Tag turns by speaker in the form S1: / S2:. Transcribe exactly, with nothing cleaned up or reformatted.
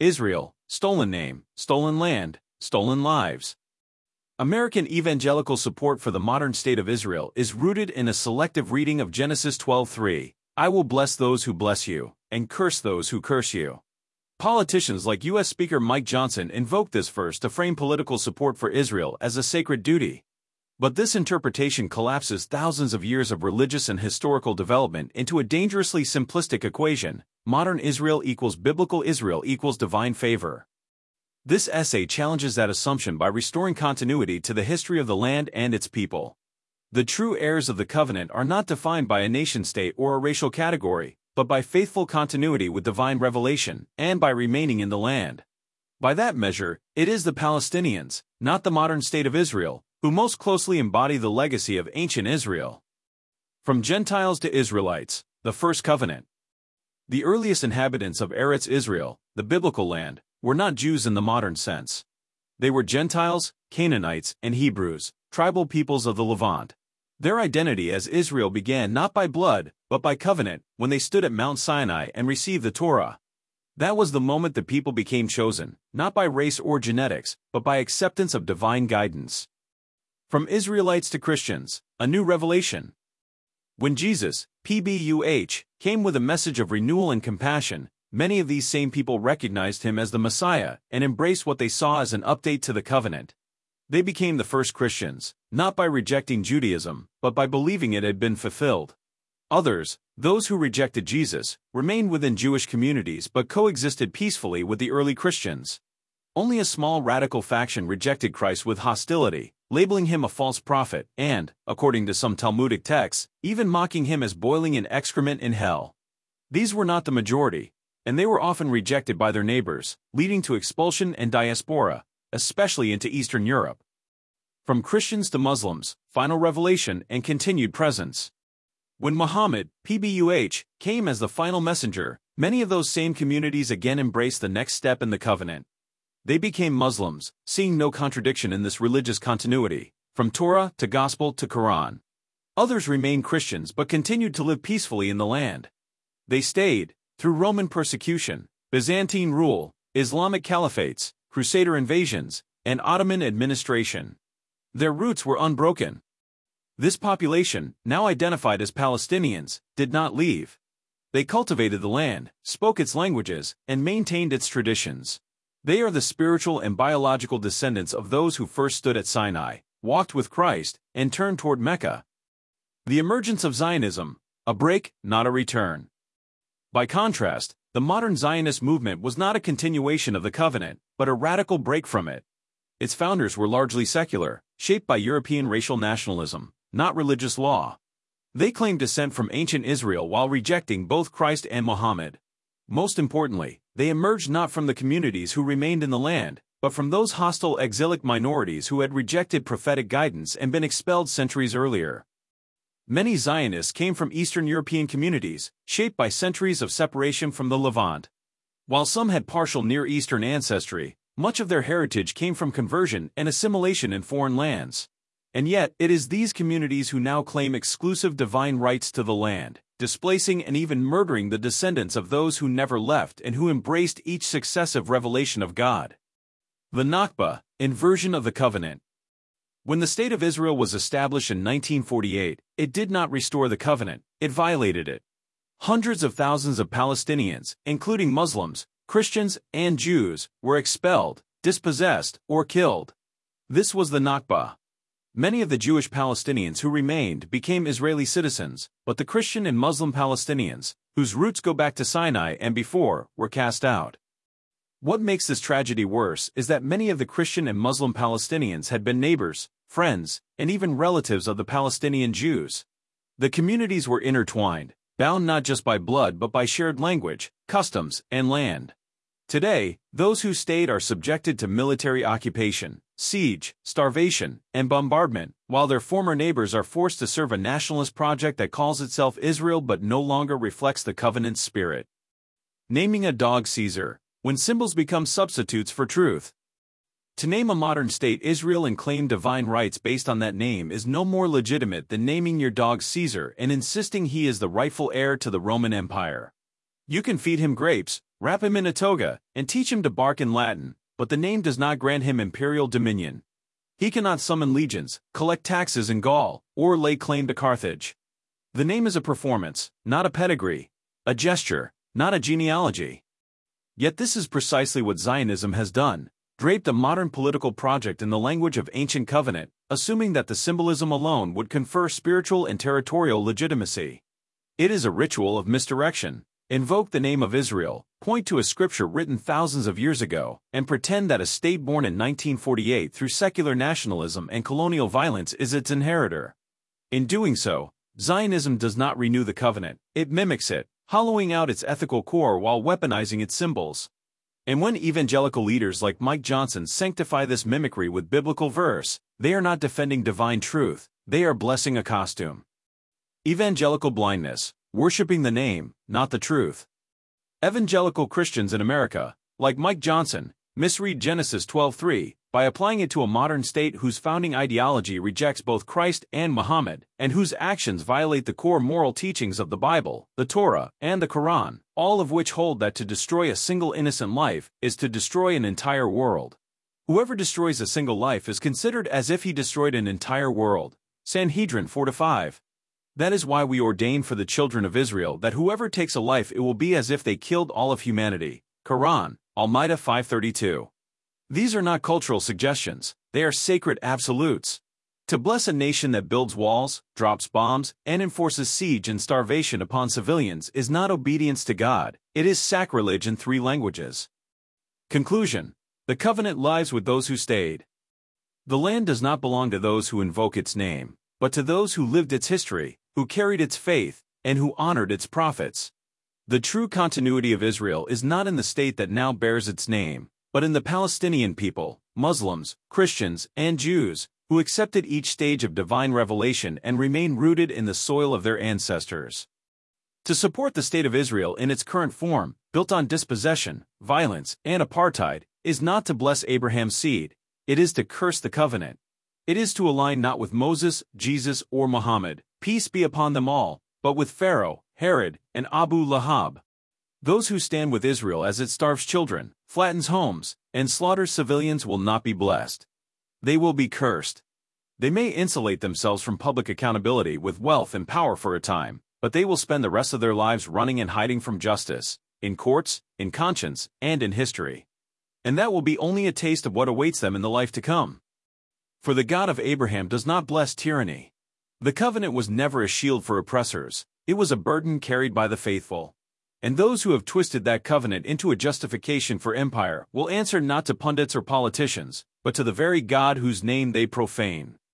S1: Israel, stolen name, stolen land, stolen lives. American evangelical support for the modern state of Israel is rooted in a selective reading of Genesis twelve three. I will bless those who bless you, and curse those who curse you. Politicians like U S Speaker Mike Johnson invoke this verse to frame political support for Israel as a sacred duty. But this interpretation collapses thousands of years of religious and historical development into a dangerously simplistic equation: modern Israel equals biblical Israel equals divine favor. This essay challenges that assumption by restoring continuity to the history of the land and its people. The true heirs of the covenant are not defined by a nation-state or a racial category, but by faithful continuity with divine revelation, and by remaining in the land. By that measure, it is the Palestinians, not the modern state of Israel, who most closely embody the legacy of ancient Israel. From Gentiles to Israelites, the First Covenant. The earliest inhabitants of Eretz Israel, the biblical land, were not Jews in the modern sense. They were Gentiles, Canaanites, and Hebrews, tribal peoples of the Levant. Their identity as Israel began not by blood, but by covenant, when they stood at Mount Sinai and received the Torah. That was the moment the people became chosen, not by race or genetics, but by acceptance of divine guidance. From Israelites to Christians, a new revelation. When Jesus, P B U H, came with a message of renewal and compassion, many of these same people recognized him as the Messiah and embraced what they saw as an update to the covenant. They became the first Christians, not by rejecting Judaism, but by believing it had been fulfilled. Others, those who rejected Jesus, remained within Jewish communities but coexisted peacefully with the early Christians. Only a small radical faction rejected Christ with hostility, labeling him a false prophet and, according to some Talmudic texts, even mocking him as boiling in excrement in hell. These were not the majority, and they were often rejected by their neighbors, leading to expulsion and diaspora, especially into Eastern Europe. From Christians to Muslims, final revelation and continued presence. When Muhammad, P B U H, came as the final messenger, many of those same communities again embraced the next step in the covenant. They became Muslims, seeing no contradiction in this religious continuity, from Torah to Gospel to Quran. Others remained Christians but continued to live peacefully in the land. They stayed, through Roman persecution, Byzantine rule, Islamic caliphates, Crusader invasions, and Ottoman administration. Their roots were unbroken. This population, now identified as Palestinians, did not leave. They cultivated the land, spoke its languages, and maintained its traditions. They are the spiritual and biological descendants of those who first stood at Sinai, walked with Christ, and turned toward Mecca. The emergence of Zionism, a break, not a return. By contrast, the modern Zionist movement was not a continuation of the covenant, but a radical break from it. Its founders were largely secular, shaped by European racial nationalism, not religious law. They claimed descent from ancient Israel while rejecting both Christ and Muhammad. Most importantly, they emerged not from the communities who remained in the land, but from those hostile exilic minorities who had rejected prophetic guidance and been expelled centuries earlier. Many Zionists came from Eastern European communities, shaped by centuries of separation from the Levant. While some had partial Near Eastern ancestry, much of their heritage came from conversion and assimilation in foreign lands. And yet, it is these communities who now claim exclusive divine rights to the land, displacing and even murdering the descendants of those who never left and who embraced each successive revelation of God. The Nakba, inversion of the covenant. When the State of Israel was established in nineteen forty-eight, it did not restore the covenant, it violated it. Hundreds of thousands of Palestinians, including Muslims, Christians, and Jews, were expelled, dispossessed, or killed. This was the Nakba. Many of the Jewish Palestinians who remained became Israeli citizens, but the Christian and Muslim Palestinians, whose roots go back to Sinai and before, were cast out. What makes this tragedy worse is that many of the Christian and Muslim Palestinians had been neighbors, friends, and even relatives of the Palestinian Jews. The communities were intertwined, bound not just by blood but by shared language, customs, and land. Today, those who stayed are subjected to military occupation, siege, starvation, and bombardment, while their former neighbors are forced to serve a nationalist project that calls itself Israel but no longer reflects the covenant's spirit. Naming a dog Caesar, when symbols become substitutes for truth. To name a modern state Israel and claim divine rights based on that name is no more legitimate than naming your dog Caesar and insisting he is the rightful heir to the Roman Empire. You can feed him grapes, wrap him in a toga, and teach him to bark in Latin, but the name does not grant him imperial dominion. He cannot summon legions, collect taxes in Gaul, or lay claim to Carthage. The name is a performance, not a pedigree, a gesture, not a genealogy. Yet this is precisely what Zionism has done, draped a modern political project in the language of ancient covenant, assuming that the symbolism alone would confer spiritual and territorial legitimacy. It is a ritual of misdirection. Invoke the name of Israel, point to a scripture written thousands of years ago, and pretend that a state born in nineteen forty-eight through secular nationalism and colonial violence is its inheritor. In doing so, Zionism does not renew the covenant, it mimics it, hollowing out its ethical core while weaponizing its symbols. And when evangelical leaders like Mike Johnson sanctify this mimicry with biblical verse, they are not defending divine truth, they are blessing a costume. Evangelical blindness, worshiping the name, not the truth. Evangelical Christians in America, like Mike Johnson, misread Genesis twelve three by applying it to a modern state whose founding ideology rejects both Christ and Muhammad, and whose actions violate the core moral teachings of the Bible, the Torah, and the Quran, all of which hold that to destroy a single innocent life is to destroy an entire world. Whoever destroys a single life is considered as if he destroyed an entire world. Sanhedrin four to five. That is why we ordain for the children of Israel that whoever takes a life it will be as if they killed all of humanity. Quran, Al-Ma'idah five thirty-two. These are not cultural suggestions, they are sacred absolutes. To bless a nation that builds walls, drops bombs, and enforces siege and starvation upon civilians is not obedience to God, it is sacrilege in three languages. Conclusion. The covenant lies with those who stayed. The land does not belong to those who invoke its name, but to those who lived its history, who carried its faith, and who honored its prophets. The true continuity of Israel is not in the state that now bears its name, but in the Palestinian people, Muslims, Christians, and Jews, who accepted each stage of divine revelation and remain rooted in the soil of their ancestors. To support the state of Israel in its current form, built on dispossession, violence, and apartheid, is not to bless Abraham's seed, it is to curse the covenant. It is to align not with Moses, Jesus, or Muhammad, peace be upon them all, but with Pharaoh, Herod, and Abu Lahab. Those who stand with Israel as it starves children, flattens homes, and slaughters civilians will not be blessed. They will be cursed. They may insulate themselves from public accountability with wealth and power for a time, but they will spend the rest of their lives running and hiding from justice, in courts, in conscience, and in history. And that will be only a taste of what awaits them in the life to come. For the God of Abraham does not bless tyranny. The covenant was never a shield for oppressors, it was a burden carried by the faithful. And those who have twisted that covenant into a justification for empire will answer not to pundits or politicians, but to the very God whose name they profane.